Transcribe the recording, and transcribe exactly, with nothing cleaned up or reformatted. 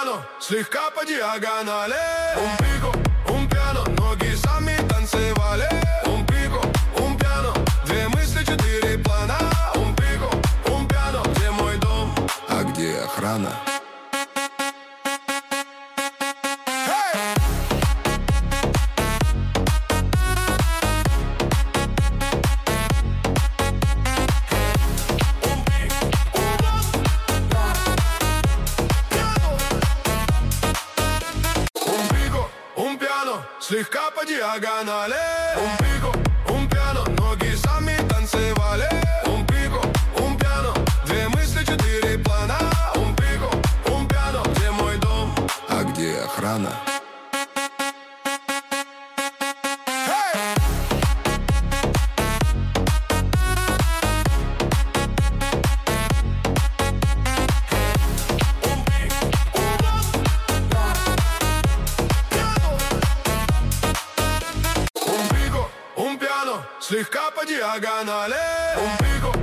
piano, слегка по диагонали. Un pico, un piano, ноги сами танцевали. Un pico, un piano, две мысли, четыре плана. Un pico, un piano, где мой дом, а где охрана? Слегка по диагонали. Un pico, un piano, ноги сами танцевали. Un pico, un piano, две мысли, четыре плана. Un pico, un piano, где мой дом, а где охрана? Слегка по диагонали. Un pico,